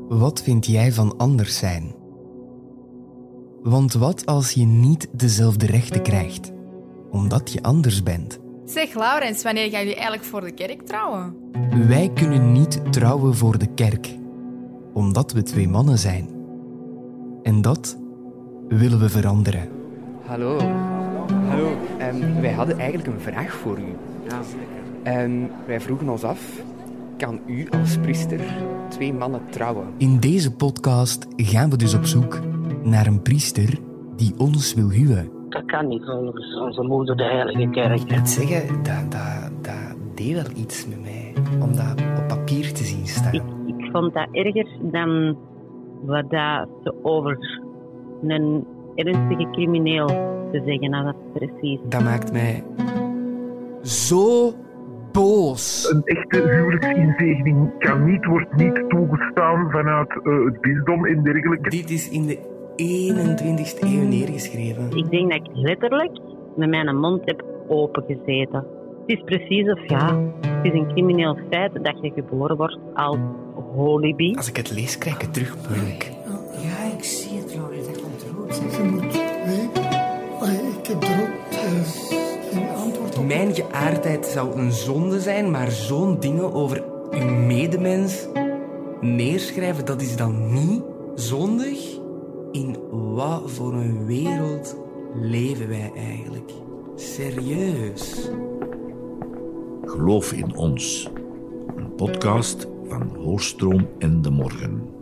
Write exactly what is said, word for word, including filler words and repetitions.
Wat vind jij van anders zijn? Want wat als je niet dezelfde rechten krijgt, omdat je anders bent? Zeg Laurens, wanneer gaan jullie eigenlijk voor de kerk trouwen? Wij kunnen niet trouwen voor de kerk, omdat we twee mannen zijn. En dat willen we veranderen. Hallo. Hallo. Um, wij hadden eigenlijk een vraag voor u. Ja, zeker. Um, wij vroegen ons af, kan u als priester twee mannen trouwen? In deze podcast gaan we dus op zoek naar een priester die ons wil huwen. Dat kan niet volgens onze moeder, de Heilige Kerk. Ik moet zeggen, dat, dat, dat deed wel iets met mij, om dat op papier te zien staan. Ik, ik vond dat erger dan wat dat ze over een ernstige crimineel te zeggen had, precies. Dat maakt mij zo boos. Een echte huwelijksinzegening kan niet, wordt niet toegestaan vanuit uh, het bisdom en dergelijke. Dit is in de eenentwintigste eeuw neergeschreven. Ik denk dat ik letterlijk met mijn mond heb opengezeten. Het is precies of ja, het is een crimineel feit dat je geboren wordt als holyby. Als ik het lees, krijg ik het terug, Brunk. Ja, ik zie het, Laurie, dat komt erop. Je moet weten, ik heb er ook geen antwoord op. Mijn geaardheid zou een zonde zijn, maar zo'n dingen over uw medemens neerschrijven, dat is dan niet zondig? In wat voor een wereld leven wij eigenlijk? Serieus? Geloof in ons. Een podcast van Hoorstroom en de Morgen.